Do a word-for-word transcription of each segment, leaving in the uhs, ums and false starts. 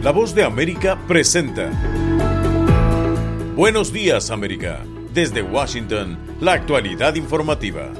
La Voz de América presenta Buenos Días, América. Desde Washington, la actualidad informativa.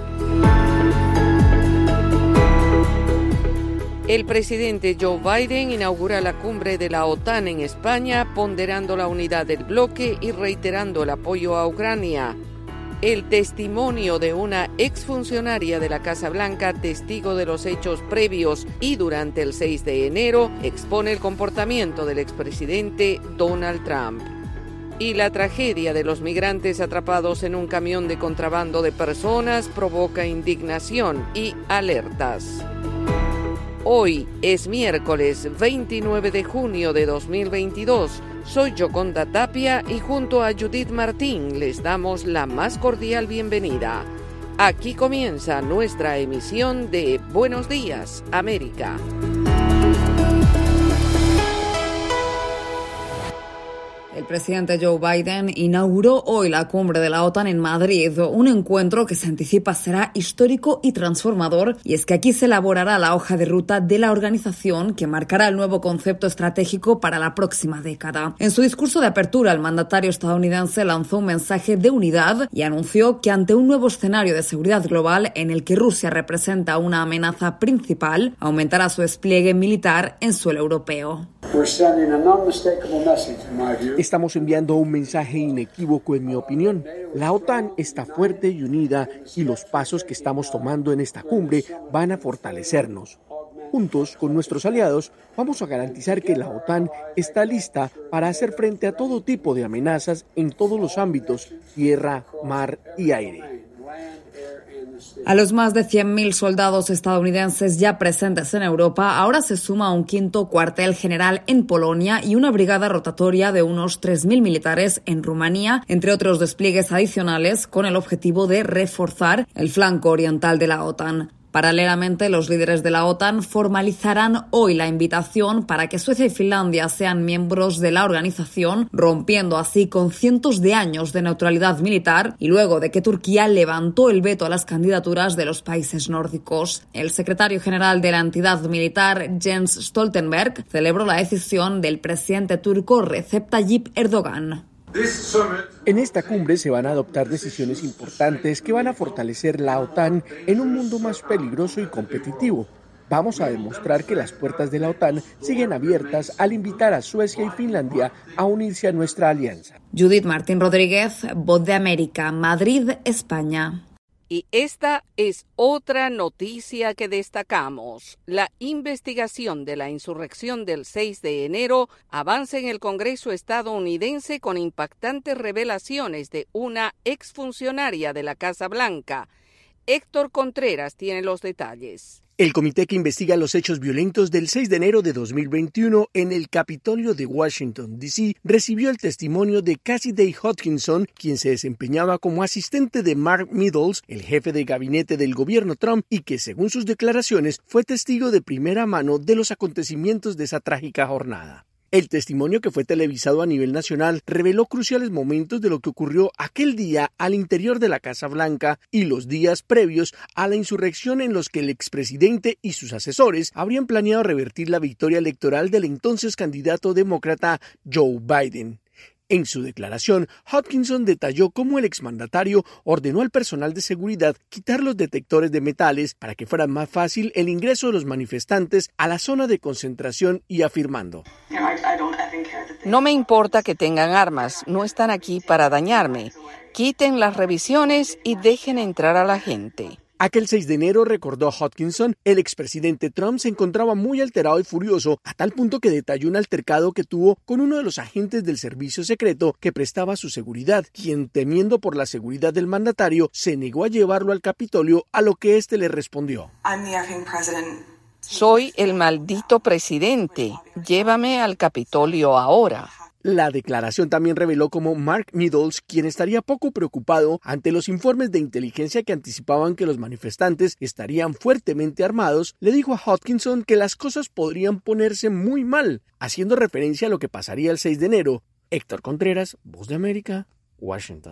El presidente Joe Biden inaugura la cumbre de la OTAN en España, ponderando la unidad del bloque y reiterando el apoyo a Ucrania. El testimonio de una exfuncionaria de la Casa Blanca, testigo de los hechos previos y durante el seis de enero, expone el comportamiento del expresidente Donald Trump. Y la tragedia de los migrantes atrapados en un camión de contrabando de personas provoca indignación y alertas. Hoy es miércoles veintinueve de junio de dos mil veintidós. Soy Yoconda Tapia y junto a Judith Martín les damos la más cordial bienvenida. Aquí comienza nuestra emisión de Buenos Días, América. El presidente Joe Biden inauguró hoy la cumbre de la OTAN en Madrid, un encuentro que se anticipa será histórico y transformador, y es que aquí se elaborará la hoja de ruta de la organización que marcará el nuevo concepto estratégico para la próxima década. En su discurso de apertura, el mandatario estadounidense lanzó un mensaje de unidad y anunció que ante un nuevo escenario de seguridad global en el que Rusia representa una amenaza principal, aumentará su despliegue militar en suelo europeo. Estamos enviando un mensaje inequívoco en mi opinión. La OTAN está fuerte y unida y los pasos que estamos tomando en esta cumbre van a fortalecernos. Juntos, con nuestros aliados, vamos a garantizar que la OTAN está lista para hacer frente a todo tipo de amenazas en todos los ámbitos, tierra, mar y aire. A los más de cien mil soldados estadounidenses ya presentes en Europa, ahora se suma un quinto cuartel general en Polonia y una brigada rotatoria de unos tres mil militares en Rumanía, entre otros despliegues adicionales, con el objetivo de reforzar el flanco oriental de la OTAN. Paralelamente, los líderes de la OTAN formalizarán hoy la invitación para que Suecia y Finlandia sean miembros de la organización, rompiendo así con cientos de años de neutralidad militar y luego de que Turquía levantó el veto a las candidaturas de los países nórdicos. El secretario general de la entidad militar, Jens Stoltenberg, celebró la decisión del presidente turco Recep Tayyip Erdogan. En esta cumbre se van a adoptar decisiones importantes que van a fortalecer la OTAN en un mundo más peligroso y competitivo. Vamos a demostrar que las puertas de la OTAN siguen abiertas al invitar a Suecia y Finlandia a unirse a nuestra alianza. Judith Martín Rodríguez, Voz de América, Madrid, España. Y esta es otra noticia que destacamos. La investigación de la insurrección del seis de enero avanza en el Congreso estadounidense con impactantes revelaciones de una exfuncionaria de la Casa Blanca. Héctor Contreras tiene los detalles. El comité que investiga los hechos violentos del seis de enero de dos mil veintiuno en el Capitolio de Washington, D C recibió el testimonio de Cassidy Hutchinson, quien se desempeñaba como asistente de Mark Meadows, el jefe de gabinete del gobierno Trump, y que, según sus declaraciones, fue testigo de primera mano de los acontecimientos de esa trágica jornada. El testimonio, que fue televisado a nivel nacional, reveló cruciales momentos de lo que ocurrió aquel día al interior de la Casa Blanca y los días previos a la insurrección en los que el expresidente y sus asesores habrían planeado revertir la victoria electoral del entonces candidato demócrata Joe Biden. En su declaración, Hutchinson detalló cómo el exmandatario ordenó al personal de seguridad quitar los detectores de metales para que fuera más fácil el ingreso de los manifestantes a la zona de concentración y afirmando: No me importa que tengan armas, no están aquí para dañarme. Quiten las revisiones y dejen entrar a la gente. Aquel seis de enero, recordó Hutchinson, el expresidente Trump se encontraba muy alterado y furioso, a tal punto que detalló un altercado que tuvo con uno de los agentes del servicio secreto que prestaba su seguridad, quien, temiendo por la seguridad del mandatario, se negó a llevarlo al Capitolio, a lo que éste le respondió: Soy el maldito presidente, llévame al Capitolio ahora. La declaración también reveló cómo Mark Meadows, quien estaría poco preocupado ante los informes de inteligencia que anticipaban que los manifestantes estarían fuertemente armados, le dijo a Hutchinson que las cosas podrían ponerse muy mal, haciendo referencia a lo que pasaría el seis de enero. Héctor Contreras, Voz de América, Washington.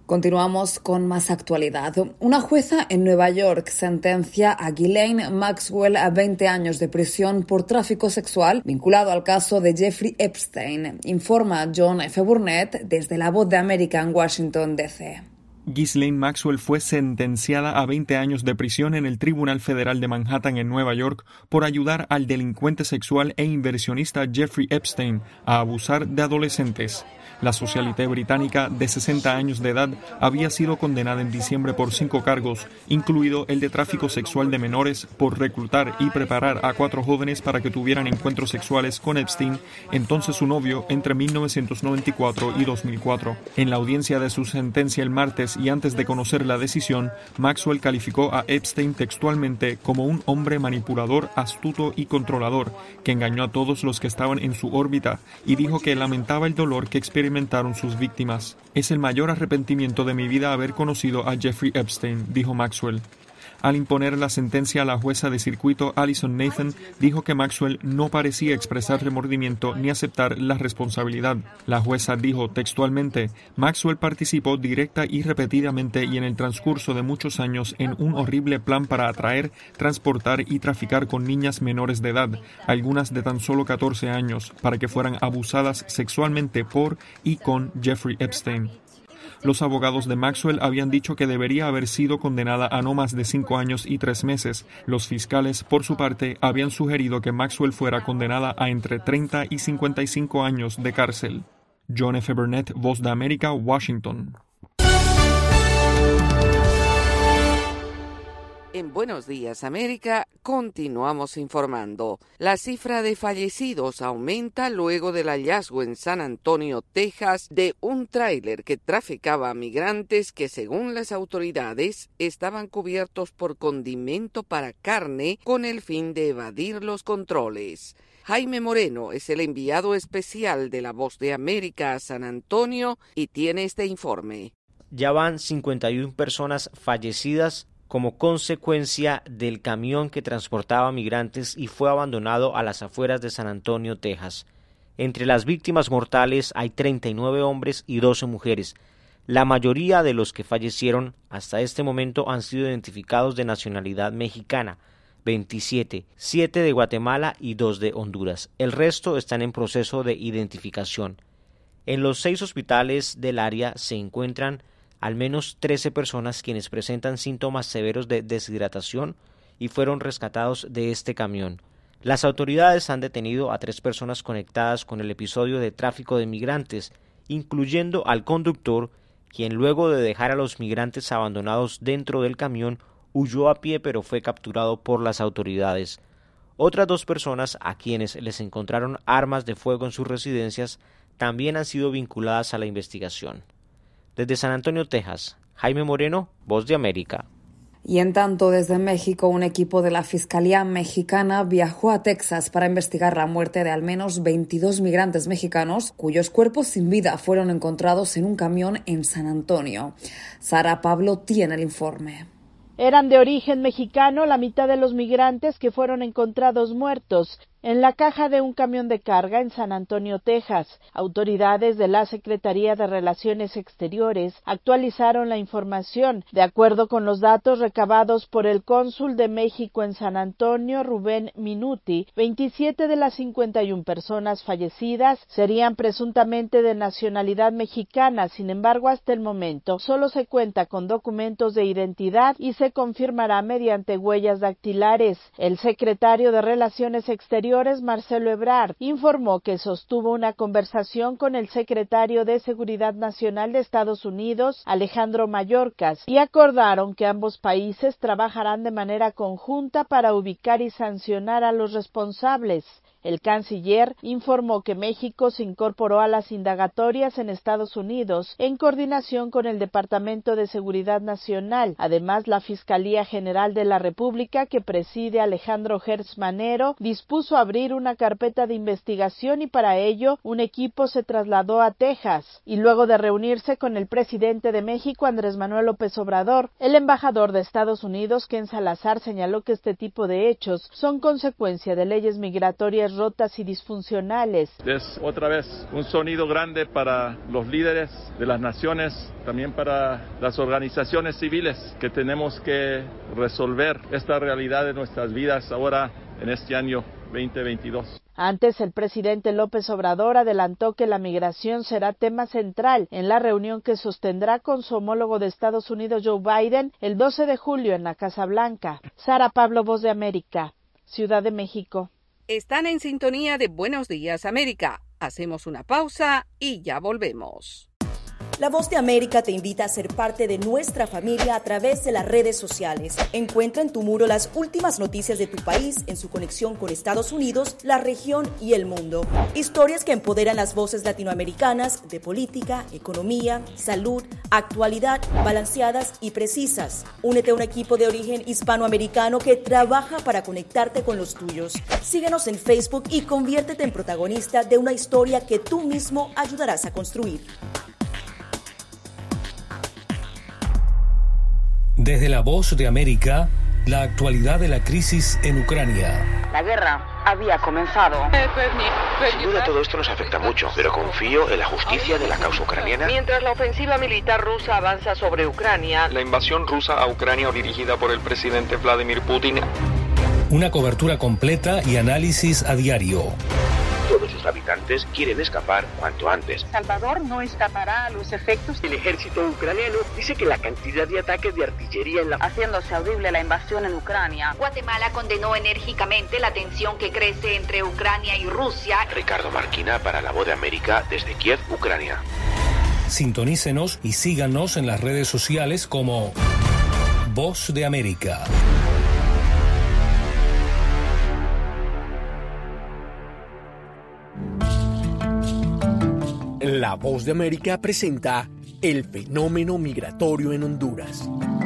Continuamos con más actualidad. Una jueza en Nueva York sentencia a Ghislaine Maxwell a veinte años de prisión por tráfico sexual vinculado al caso de Jeffrey Epstein, informa John F. Burnett desde La Voz de América en Washington, D C Ghislaine Maxwell fue sentenciada a veinte años de prisión en el Tribunal Federal de Manhattan en Nueva York por ayudar al delincuente sexual e inversionista Jeffrey Epstein a abusar de adolescentes. La socialité británica, de sesenta años de edad, había sido condenada en diciembre por cinco cargos, incluido el de tráfico sexual de menores, por reclutar y preparar a cuatro jóvenes para que tuvieran encuentros sexuales con Epstein, entonces su novio, entre mil novecientos noventa y cuatro y dos mil cuatro. En la audiencia de su sentencia el martes y antes de conocer la decisión, Maxwell calificó a Epstein textualmente como un hombre manipulador, astuto y controlador, que engañó a todos los que estaban en su órbita y dijo que lamentaba el dolor que experimentaron sus víctimas. Es el mayor arrepentimiento de mi vida haber conocido a Jeffrey Epstein, dijo Maxwell. Al imponer la sentencia, la jueza de circuito Alison Nathan dijo que Maxwell no parecía expresar remordimiento ni aceptar la responsabilidad. La jueza dijo textualmente: Maxwell participó directa y repetidamente y en el transcurso de muchos años en un horrible plan para atraer, transportar y traficar con niñas menores de edad, algunas de tan solo catorce años, para que fueran abusadas sexualmente por y con Jeffrey Epstein. Los abogados de Maxwell habían dicho que debería haber sido condenada a no más de cinco años y tres meses. Los fiscales, por su parte, habían sugerido que Maxwell fuera condenada a entre treinta y cincuenta y cinco años de cárcel. John F. Burnett, Voz de América, Washington. En Buenos Días América continuamos informando. La cifra de fallecidos aumenta luego del hallazgo en San Antonio, Texas, de un tráiler que traficaba a migrantes que, según las autoridades, estaban cubiertos por condimento para carne con el fin de evadir los controles. Jaime Moreno es el enviado especial de La Voz de América a San Antonio y tiene este informe. Ya van cincuenta y una personas fallecidas como consecuencia del camión que transportaba migrantes y fue abandonado a las afueras de San Antonio, Texas. Entre las víctimas mortales hay treinta y nueve hombres y doce mujeres. La mayoría de los que fallecieron hasta este momento han sido identificados de nacionalidad mexicana, veintisiete, siete de Guatemala y dos de Honduras. El resto están en proceso de identificación. En los seis hospitales del área se encuentran al menos trece personas quienes presentan síntomas severos de deshidratación y fueron rescatados de este camión. Las autoridades han detenido a tres personas conectadas con el episodio de tráfico de migrantes, incluyendo al conductor, quien luego de dejar a los migrantes abandonados dentro del camión huyó a pie pero fue capturado por las autoridades. Otras dos personas a quienes les encontraron armas de fuego en sus residencias también han sido vinculadas a la investigación. Desde San Antonio, Texas, Jaime Moreno, Voz de América. Y en tanto, desde México, un equipo de la Fiscalía Mexicana viajó a Texas para investigar la muerte de al menos veintidós migrantes mexicanos cuyos cuerpos sin vida fueron encontrados en un camión en San Antonio. Sara Pablo tiene el informe. Eran de origen mexicano la mitad de los migrantes que fueron encontrados muertos en la caja de un camión de carga en San Antonio, Texas. Autoridades de la Secretaría de Relaciones Exteriores actualizaron la información. De acuerdo con los datos recabados por el cónsul de México en San Antonio, Rubén Minuti, veintisiete de las cincuenta y una personas fallecidas serían presuntamente de nacionalidad mexicana. Sin embargo, hasta el momento solo se cuenta con documentos de identidad y se confirmará mediante huellas dactilares. El secretario de Relaciones Exteriores, Marcelo Ebrard, informó que sostuvo una conversación con el secretario de Seguridad Nacional de Estados Unidos, Alejandro Mayorkas, y acordaron que ambos países trabajarán de manera conjunta para ubicar y sancionar a los responsables. El canciller informó que México se incorporó a las indagatorias en Estados Unidos en coordinación con el Departamento de Seguridad Nacional. Además, la Fiscalía General de la República, que preside Alejandro Gertz Manero, dispuso abrir una carpeta de investigación y para ello un equipo se trasladó a Texas. Y luego de reunirse con el presidente de México, Andrés Manuel López Obrador, el embajador de Estados Unidos, Ken Salazar, señaló que este tipo de hechos son consecuencia de leyes migratorias familias rotas y disfuncionales. Es otra vez un sonido grande para los líderes de las naciones, también para las organizaciones civiles, que tenemos que resolver esta realidad de nuestras vidas ahora en este año veinte veintidós. Antes, el presidente López Obrador adelantó que la migración será tema central en la reunión que sostendrá con su homólogo de Estados Unidos, Joe Biden, el doce de julio en la Casa Blanca. Sara Pablo, Voz de América, Ciudad de México. Están en sintonía de Buenos Días, América. Hacemos una pausa y ya volvemos. La Voz de América te invita a ser parte de nuestra familia a través de las redes sociales. Encuentra en tu muro las últimas noticias de tu país en su conexión con Estados Unidos, la región y el mundo. Historias que empoderan las voces latinoamericanas de política, economía, salud, actualidad, balanceadas y precisas. Únete a un equipo de origen hispanoamericano que trabaja para conectarte con los tuyos. Síguenos en Facebook y conviértete en protagonista de una historia que tú mismo ayudarás a construir. Desde la Voz de América, la actualidad de la crisis en Ucrania. La guerra había comenzado. Sin duda todo esto nos afecta mucho, pero confío en la justicia de la causa ucraniana. Mientras la ofensiva militar rusa avanza sobre Ucrania, la invasión rusa a Ucrania dirigida por el presidente Vladimir Putin. Una cobertura completa y análisis a diario. Todos sus habitantes quieren escapar cuanto antes. Salvador no escapará a los efectos. El ejército ucraniano dice que la cantidad de ataques de artillería en la... haciéndose audible la invasión en Ucrania. Guatemala condenó enérgicamente la tensión que crece entre Ucrania y Rusia. Ricardo Marquina para La Voz de América desde Kiev, Ucrania. Sintonícenos y síganos en las redes sociales como Voz de América. La Voz de América presenta el fenómeno migratorio en Honduras.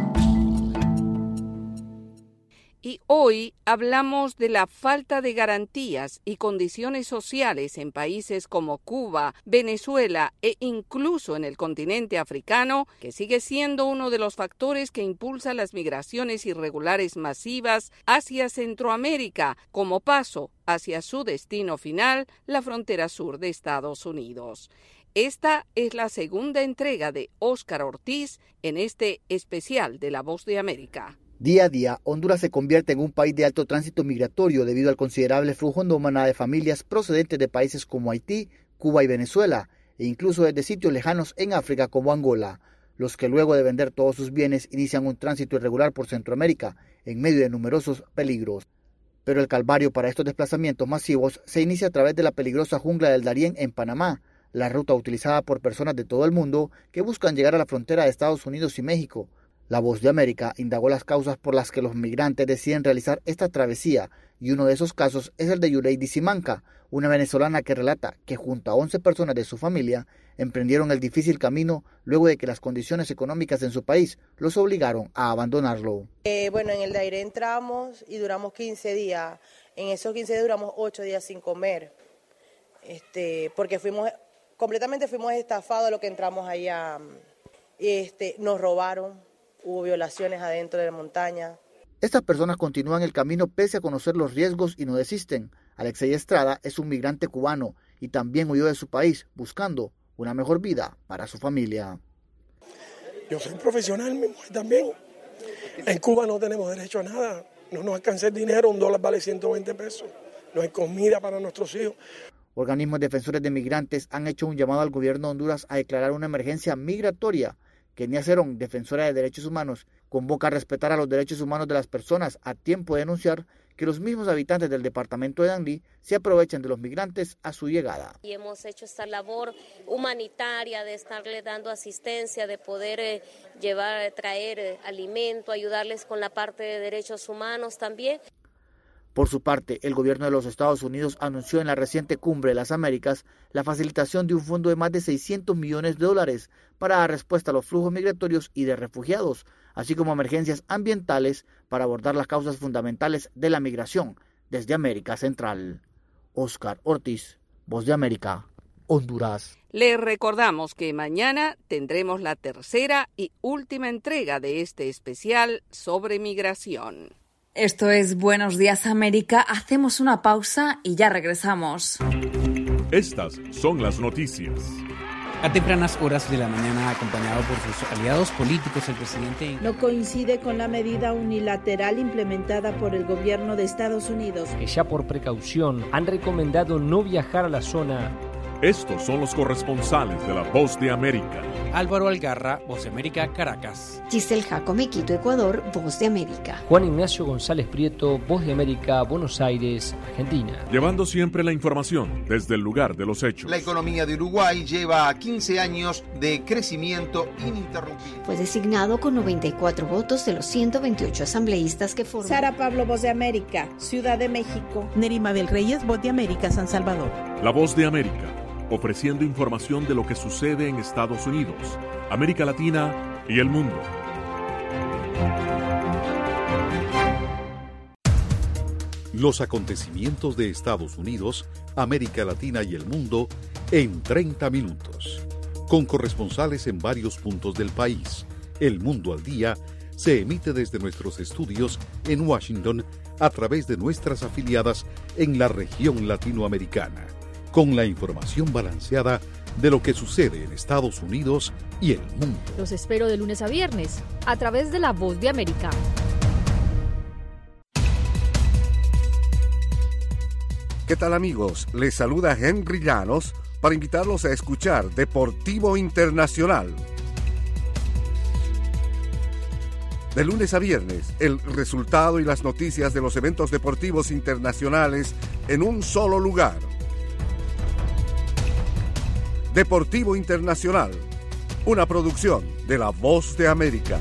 Y hoy hablamos de la falta de garantías y condiciones sociales en países como Cuba, Venezuela e incluso en el continente africano, que sigue siendo uno de los factores que impulsa las migraciones irregulares masivas hacia Centroamérica como paso hacia su destino final, la frontera sur de Estados Unidos. Esta es la segunda entrega de Óscar Ortiz en este especial de La Voz de América. Día a día, Honduras se convierte en un país de alto tránsito migratorio debido al considerable flujo no manada de familias procedentes de países como Haití, Cuba y Venezuela, e incluso desde sitios lejanos en África como Angola, los que luego de vender todos sus bienes inician un tránsito irregular por Centroamérica en medio de numerosos peligros. Pero el calvario para estos desplazamientos masivos se inicia a través de la peligrosa jungla del Darién en Panamá, la ruta utilizada por personas de todo el mundo que buscan llegar a la frontera de Estados Unidos y México. La Voz de América indagó las causas por las que los migrantes deciden realizar esta travesía, y uno de esos casos es el de Yureidi Simanca, una venezolana que relata que junto a once personas de su familia emprendieron el difícil camino luego de que las condiciones económicas en su país los obligaron a abandonarlo. Eh, bueno, en el Dairé entramos y duramos quince días. En esos quince días duramos ocho días sin comer, este, porque fuimos completamente fuimos estafados a lo que entramos allá. Este, nos robaron, hubo violaciones adentro de la montaña. Estas personas continúan el camino pese a conocer los riesgos y no desisten. Alexei Estrada es un migrante cubano y también huyó de su país buscando una mejor vida para su familia. Yo soy profesional, mi mujer también. En Cuba no tenemos derecho a nada. No nos alcanza el dinero, un dólar vale ciento veinte pesos. No hay comida para nuestros hijos. Organismos defensores de migrantes han hecho un llamado al gobierno de Honduras a declarar una emergencia migratoria. Kenia Cerón, defensora de derechos humanos, convoca a respetar a los derechos humanos de las personas a tiempo de denunciar que los mismos habitantes del departamento de Danlí se aprovechan de los migrantes a su llegada. Y hemos hecho esta labor humanitaria de estarle dando asistencia, de poder eh, llevar, traer eh, alimento, ayudarles con la parte de derechos humanos también. Por su parte, el gobierno de los Estados Unidos anunció en la reciente Cumbre de las Américas la facilitación de un fondo de más de seiscientos millones de dólares para dar respuesta a los flujos migratorios y de refugiados, así como emergencias ambientales para abordar las causas fundamentales de la migración desde América Central. Óscar Ortiz, Voz de América, Honduras. Les recordamos que mañana tendremos la tercera y última entrega de este especial sobre migración. Esto es Buenos Días América. Hacemos una pausa y ya regresamos. Estas son las noticias. A tempranas horas de la mañana, acompañado por sus aliados políticos, el presidente no coincide con la medida unilateral implementada por el gobierno de Estados Unidos, que ya por precaución han recomendado no viajar a la zona. Estos son los corresponsales de La Voz de América. Álvaro Algarra, Voz de América, Caracas. Giselle Jacome, Quito, Ecuador, Voz de América. Juan Ignacio González Prieto, Voz de América, Buenos Aires, Argentina. Llevando siempre la información desde el lugar de los hechos. La economía de Uruguay lleva quince años de crecimiento ininterrumpido. Fue designado con noventa y cuatro votos de los ciento veintiocho asambleístas que forman. Sara Pablo, Voz de América, Ciudad de México. Neri Mabel Reyes, Voz de América, San Salvador. La Voz de América, ofreciendo información de lo que sucede en Estados Unidos, América Latina y el mundo. Los acontecimientos de Estados Unidos, América Latina y el mundo en treinta minutos. Con corresponsales en varios puntos del país. El Mundo al Día se emite desde nuestros estudios en Washington a través de nuestras afiliadas en la región latinoamericana, con la información balanceada de lo que sucede en Estados Unidos y el mundo. Los espero de lunes a viernes, a través de La Voz de América. ¿Qué tal, amigos? Les saluda Henry Llanos para invitarlos a escuchar Deportivo Internacional. De lunes a viernes, el resultado y las noticias de los eventos deportivos internacionales en un solo lugar. Deportivo Internacional, una producción de La Voz de América.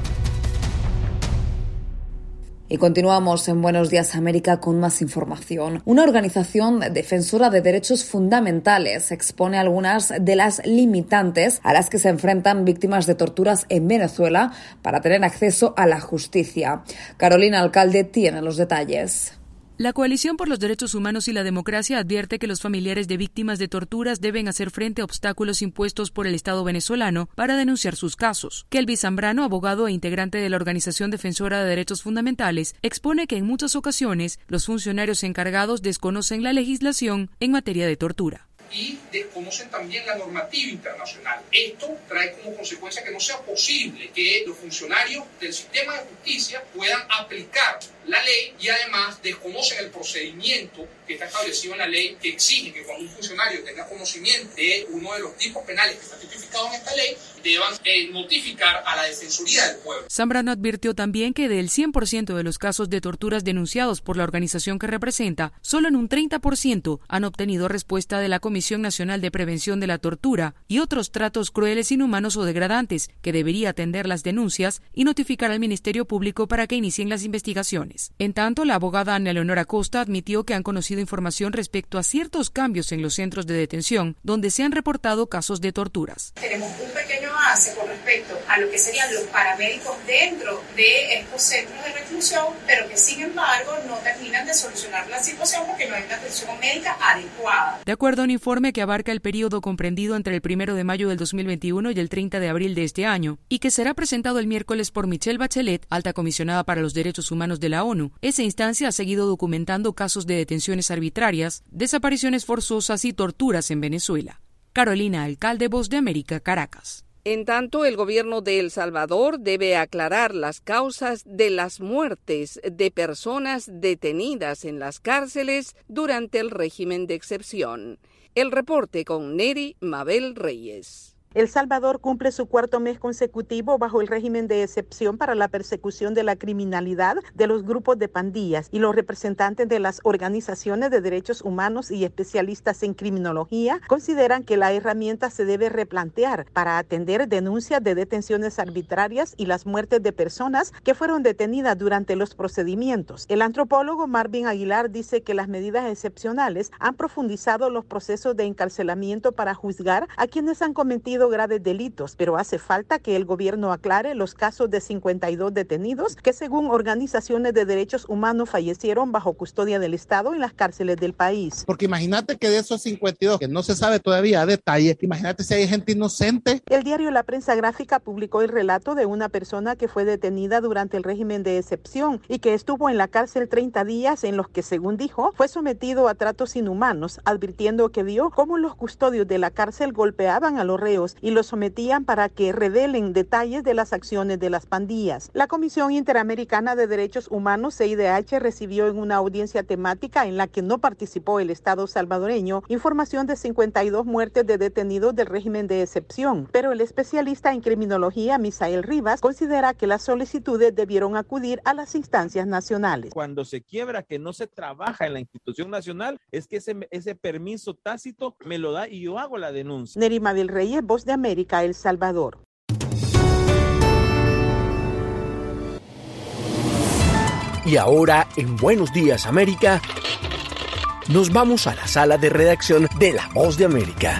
Y continuamos en Buenos Días América con más información. Una organización defensora de derechos fundamentales expone algunas de las limitantes a las que se enfrentan víctimas de torturas en Venezuela para tener acceso a la justicia. Carolina Alcalde tiene los detalles. La Coalición por los Derechos Humanos y la Democracia advierte que los familiares de víctimas de torturas deben hacer frente a obstáculos impuestos por el Estado venezolano para denunciar sus casos. Kelvis Zambrano, abogado e integrante de la Organización Defensora de Derechos Fundamentales, expone que en muchas ocasiones los funcionarios encargados desconocen la legislación en materia de tortura. Y desconocen también la normativa internacional. Esto trae como consecuencia que no sea posible que los funcionarios del sistema de justicia puedan aplicar la ley y además desconocen el procedimiento que está establecido en la ley, que exige que cuando un funcionario tenga conocimiento de uno de los tipos penales que está tipificado en esta ley, deban eh, notificar a la Defensoría del Pueblo. Zambrano advirtió también que del cien por ciento de los casos de torturas denunciados por la organización que representa, solo en un treinta por ciento han obtenido respuesta de la Comisión Nacional de Prevención de la Tortura y otros tratos crueles, inhumanos o degradantes, que debería atender las denuncias y notificar al Ministerio Público para que inicien las investigaciones. En tanto, la abogada Ana Leonora Costa admitió que han conocido información respecto a ciertos cambios en los centros de detención donde se han reportado casos de torturas. Tenemos un pequeño avance con respecto a lo que serían los paramédicos dentro de estos centros de reclusión, pero que sin embargo no terminan de solucionar la situación porque no hay una atención médica adecuada. De acuerdo a un informe que abarca el periodo comprendido entre el primero de mayo del dos mil veintiuno y el treinta de abril de este año, y que será presentado el miércoles por Michelle Bachelet, alta comisionada para los derechos humanos de la ONU, esa instancia ha seguido documentando casos de detenciones arbitrarias, desapariciones forzosas y torturas en Venezuela. Carolina Alcalde, Voz de América, Caracas. En tanto, el gobierno de El Salvador debe aclarar las causas de las muertes de personas detenidas en las cárceles durante el régimen de excepción. El reporte con Neri Mabel Reyes. El Salvador cumple su cuarto mes consecutivo bajo el régimen de excepción para la persecución de la criminalidad de los grupos de pandillas, y los representantes de las organizaciones de derechos humanos y especialistas en criminología consideran que la herramienta se debe replantear para atender denuncias de detenciones arbitrarias y las muertes de personas que fueron detenidas durante los procedimientos. El antropólogo Marvin Aguilar dice que las medidas excepcionales han profundizado los procesos de encarcelamiento para juzgar a quienes han cometido cometido graves delitos, pero hace falta que el gobierno aclare los casos de cincuenta y dos detenidos que, según organizaciones de derechos humanos, fallecieron bajo custodia del Estado en las cárceles del país. Porque imagínate que de esos cincuenta y dos, que no se sabe todavía a detalle, imagínate si hay gente inocente. El diario La Prensa Gráfica publicó el relato de una persona que fue detenida durante el régimen de excepción y que estuvo en la cárcel treinta días en los que, según dijo, fue sometido a tratos inhumanos, advirtiendo que vio cómo los custodios de la cárcel golpeaban a los reos y los sometían para que revelen detalles de las acciones de las pandillas. La Comisión Interamericana de Derechos Humanos, C I D H, recibió en una audiencia temática en la que no participó el Estado salvadoreño información de cincuenta y dos muertes de detenidos del régimen de excepción, pero el especialista en criminología, Misael Rivas, considera que las solicitudes debieron acudir a las instancias nacionales. Cuando se quiebra que no se trabaja en la institución nacional, es que ese, ese permiso tácito me lo da y yo hago la denuncia. Nerima del Reyes, Voz de América, El Salvador. Y ahora, en Buenos Días América, nos vamos a la sala de redacción de La Voz de América.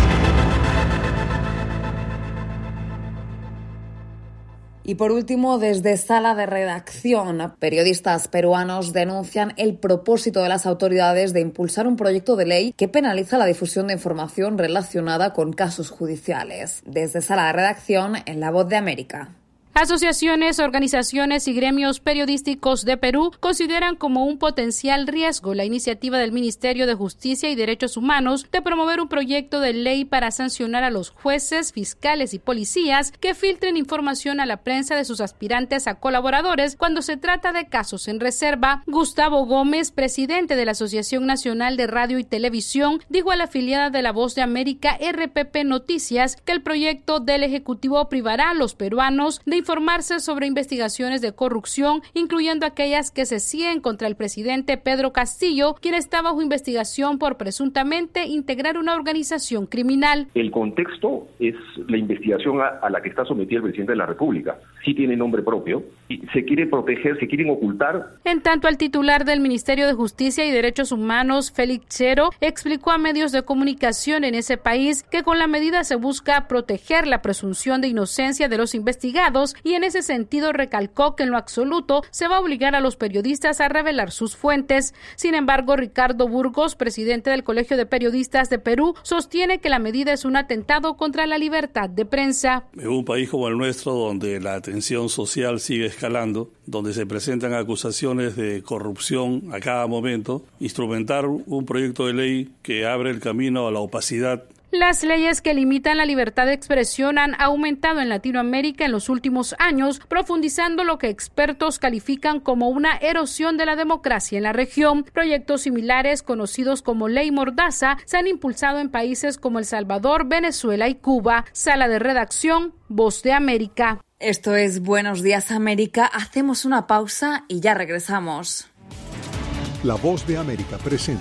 Y por último, desde Sala de Redacción, periodistas peruanos denuncian el propósito de las autoridades de impulsar un proyecto de ley que penaliza la difusión de información relacionada con casos judiciales. Desde Sala de Redacción, en La Voz de América. Asociaciones, organizaciones y gremios periodísticos de Perú consideran como un potencial riesgo la iniciativa del Ministerio de Justicia y Derechos Humanos de promover un proyecto de ley para sancionar a los jueces, fiscales y policías que filtren información a la prensa de sus aspirantes a colaboradores cuando se trata de casos en reserva. Gustavo Gómez, presidente de la Asociación Nacional de Radio y Televisión, dijo a la afiliada de La Voz de América, R P P Noticias, que el proyecto del Ejecutivo privará a los peruanos de informarse sobre investigaciones de corrupción, incluyendo aquellas que se siguen contra el presidente Pedro Castillo, quien está bajo investigación por presuntamente integrar una organización criminal. El contexto es la investigación a, a la que está sometido el presidente de la República. Sí tiene nombre propio y se quiere proteger, se quieren ocultar. En tanto, el titular del Ministerio de Justicia y Derechos Humanos, Félix Chero, explicó a medios de comunicación en ese país que con la medida se busca proteger la presunción de inocencia de los investigados y en ese sentido recalcó que en lo absoluto se va a obligar a los periodistas a revelar sus fuentes. Sin embargo, Ricardo Burgos, presidente del Colegio de Periodistas de Perú, sostiene que la medida es un atentado contra la libertad de prensa. En un país como el nuestro, donde la tensión social sigue escalando, donde se presentan acusaciones de corrupción a cada momento, instrumentar un proyecto de ley que abre el camino a la opacidad. Las leyes que limitan la libertad de expresión han aumentado en Latinoamérica en los últimos años, profundizando lo que expertos califican como una erosión de la democracia en la región. Proyectos similares, conocidos como Ley Mordaza, se han impulsado en países como El Salvador, Venezuela y Cuba. Sala de Redacción, Voz de América. Esto es Buenos Días América. Hacemos una pausa y ya regresamos. La Voz de América presenta.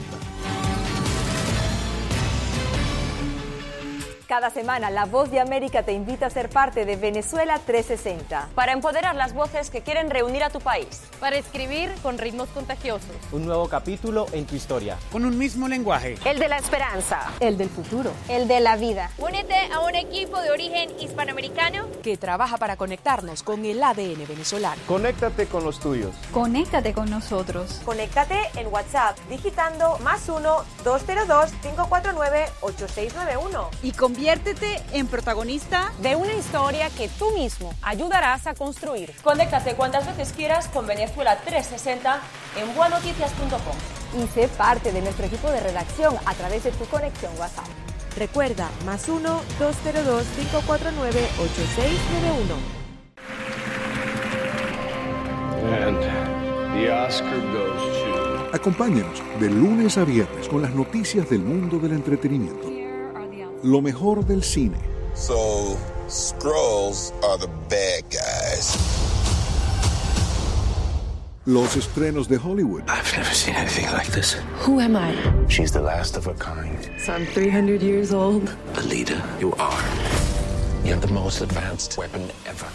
Cada semana, La Voz de América te invita a ser parte de Venezuela trescientos sesenta. Para empoderar las voces que quieren reunir a tu país. Para escribir con ritmos contagiosos. Un nuevo capítulo en tu historia. Con un mismo lenguaje. El de la esperanza. El del futuro. El de la vida. Únete a un equipo de origen hispanoamericano que trabaja para conectarnos con el A D N venezolano. Conéctate con los tuyos. Conéctate con nosotros. Conéctate en WhatsApp digitando más uno, dos cero dos, cinco cuatro nueve, ocho seis nueve uno. Y conviértete en protagonista de una historia que tú mismo ayudarás a construir. Conéctate cuantas veces quieras con Venezuela trescientos sesenta en buenoticias punto com. Y sé parte de nuestro equipo de redacción a través de tu conexión WhatsApp. Recuerda, más uno, dos cero dos, cinco cuatro nueve, ocho seis nueve uno. And the Oscar goes to... Acompáñanos de lunes a viernes con las noticias del mundo del entretenimiento. Lo mejor del cine. So, Skrulls are the bad guys. Los estrenos de Hollywood. I've never seen anything like this. Who am I? She's the last of her kind. So I'm three hundred years old. The leader you are. You're the most advanced weapon ever.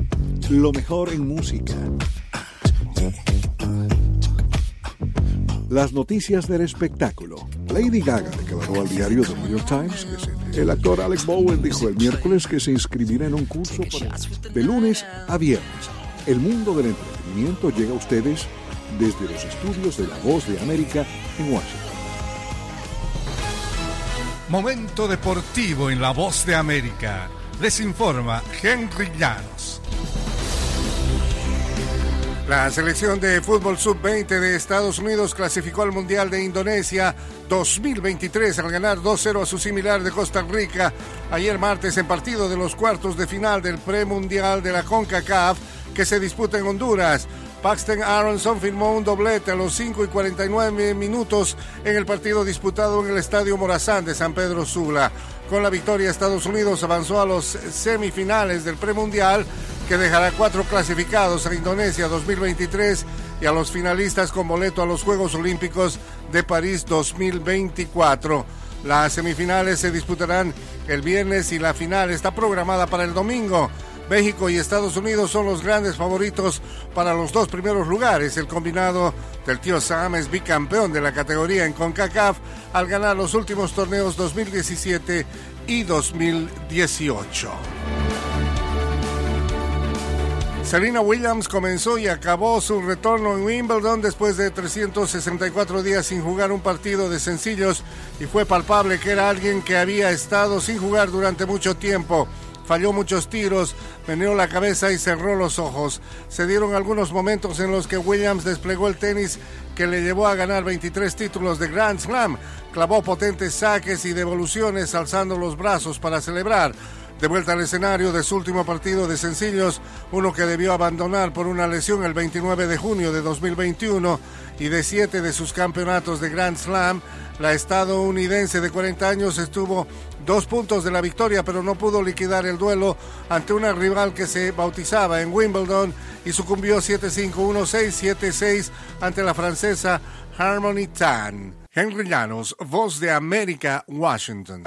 Lo mejor en música. las noticias del espectáculo. Lady Gaga declaró al diario The New York Times que se... El actor Alec Baldwin dijo el miércoles que se inscribirá en un curso para... de lunes a viernes. El mundo del entretenimiento llega a ustedes desde los estudios de La Voz de América en Washington. Momento deportivo en La Voz de América. Les informa Henry Llanos. La selección de fútbol sub veinte de Estados Unidos clasificó al Mundial de Indonesia dos mil veintitrés al ganar dos cero a su similar de Costa Rica ayer martes en partido de los cuartos de final del premundial de la CONCACAF que se disputa en Honduras. Paxton Aronson firmó un doblete a los cinco y cuarenta y nueve minutos en el partido disputado en el Estadio Morazán de San Pedro Sula. Con la victoria, Estados Unidos avanzó a los semifinales del premundial, que dejará cuatro clasificados a Indonesia dos mil veintitrés y a los finalistas con boleto a los Juegos Olímpicos de París dos mil veinticuatro. Las semifinales se disputarán el viernes y la final está programada para el domingo. México y Estados Unidos son los grandes favoritos para los dos primeros lugares. El combinado del tío Sam es bicampeón de la categoría en CONCACAF al ganar los últimos torneos dos mil diecisiete y dos mil dieciocho. Serena Williams comenzó y acabó su retorno en Wimbledon después de trescientos sesenta y cuatro días sin jugar un partido de sencillos y fue palpable que era alguien que había estado sin jugar durante mucho tiempo. Falló muchos tiros, meneó la cabeza y cerró los ojos. Se dieron algunos momentos en los que Williams desplegó el tenis que le llevó a ganar veintitrés títulos de Grand Slam. Clavó potentes saques y devoluciones alzando los brazos para celebrar. De vuelta al escenario de su último partido de sencillos, uno que debió abandonar por una lesión el veintinueve de junio de dos mil veintiuno, y de siete de sus campeonatos de Grand Slam, la estadounidense de cuarenta años estuvo dos puntos de la victoria, pero no pudo liquidar el duelo ante una rival que se bautizaba en Wimbledon y sucumbió siete cinco, uno seis, siete seis ante la francesa Harmony Tan. Henry Llanos, Voz de América, Washington.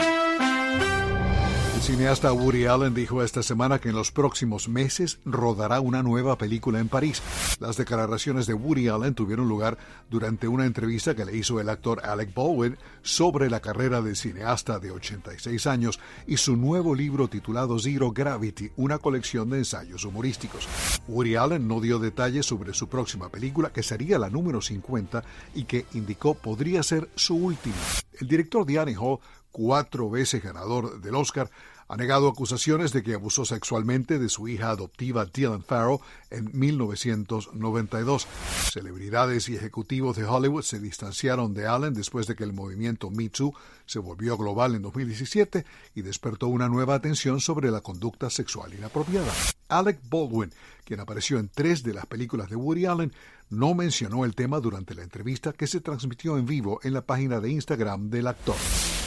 El cineasta Woody Allen dijo esta semana que en los próximos meses rodará una nueva película en París. Las declaraciones de Woody Allen tuvieron lugar durante una entrevista que le hizo el actor Alec Baldwin sobre la carrera del cineasta de ochenta y seis años y su nuevo libro titulado Zero Gravity, una colección de ensayos humorísticos. Woody Allen no dio detalles sobre su próxima película, que sería la número cincuenta y que indicó podría ser su última. El director Danny Hall, cuatro veces ganador del Oscar, ha negado acusaciones de que abusó sexualmente de su hija adoptiva Dylan Farrow en mil novecientos noventa y dos. Celebridades y ejecutivos de Hollywood se distanciaron de Allen después de que el movimiento Me Too se volvió global en dos mil diecisiete y despertó una nueva atención sobre la conducta sexual inapropiada. Alec Baldwin, quien apareció en tres de las películas de Woody Allen, no mencionó el tema durante la entrevista que se transmitió en vivo en la página de Instagram del actor.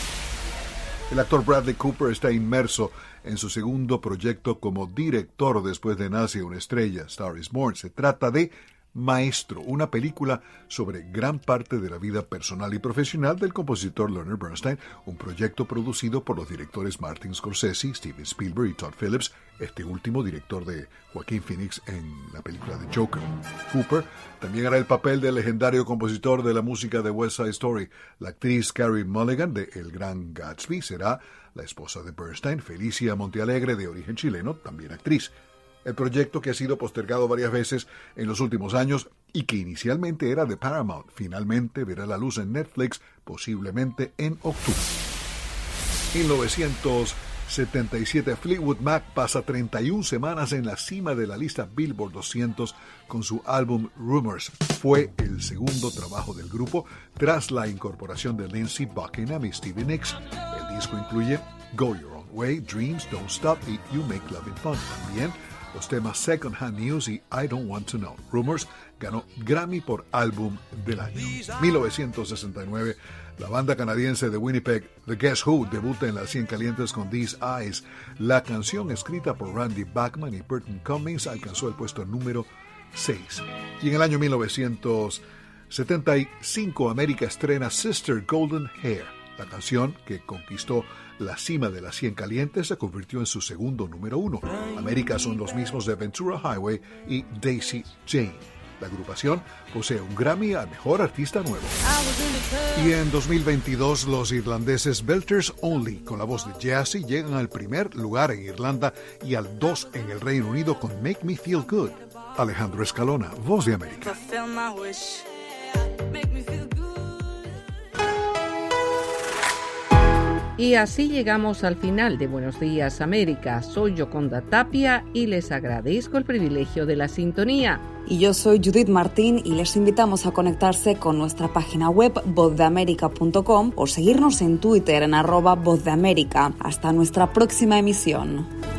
El actor Bradley Cooper está inmerso en su segundo proyecto como director después de Nace una estrella, Star is Born. Se trata de Maestro, una película sobre gran parte de la vida personal y profesional del compositor Leonard Bernstein, un proyecto producido por los directores Martin Scorsese, Steven Spielberg y Todd Phillips, este último director de Joaquin Phoenix en la película de Joker. Cooper también hará el papel del legendario compositor de la música de West Side Story. La actriz Carey Mulligan de El Gran Gatsby será la esposa de Bernstein. Felicia Montealegre, de origen chileno, también actriz. El proyecto, que ha sido postergado varias veces en los últimos años y que inicialmente era de Paramount, finalmente verá la luz en Netflix, posiblemente en octubre. mil novecientos setenta y siete, Fleetwood Mac pasa treinta y una semanas en la cima de la lista Billboard doscientos con su álbum Rumors. Fue el segundo trabajo del grupo tras la incorporación de Lindsey Buckingham y Stevie Nicks. El disco incluye Go Your Own Way, Dreams, Don't Stop y You Make Loving Fun. También los temas Second Hand News y I Don't Want to Know. Rumors ganó Grammy por Álbum del Año. mil novecientos sesenta y nueve, la banda canadiense de Winnipeg, The Guess Who, debuta en las cien calientes con These Eyes. La canción, escrita por Randy Bachman y Burton Cummings, alcanzó el puesto número seis. Y en el año mil novecientos setenta y cinco, América estrena Sister Golden Hair. La canción, que conquistó la cima de las cien calientes, se convirtió en su segundo número uno. América son los mismos de Ventura Highway y Daisy Jane. La agrupación posee un Grammy a Mejor Artista Nuevo. Y en dos mil veintidós, los irlandeses Belters Only, con la voz de Jazzy, llegan al primer lugar en Irlanda y al dos en el Reino Unido con Make Me Feel Good. Alejandro Escalona, Voz de América. Y así llegamos al final de Buenos Días América. Soy Yoconda Tapia y les agradezco el privilegio de la sintonía. Y yo soy Judith Martín y les invitamos a conectarse con nuestra página web voz de américa punto com o seguirnos en Twitter en arroba Voz de América. Hasta nuestra próxima emisión.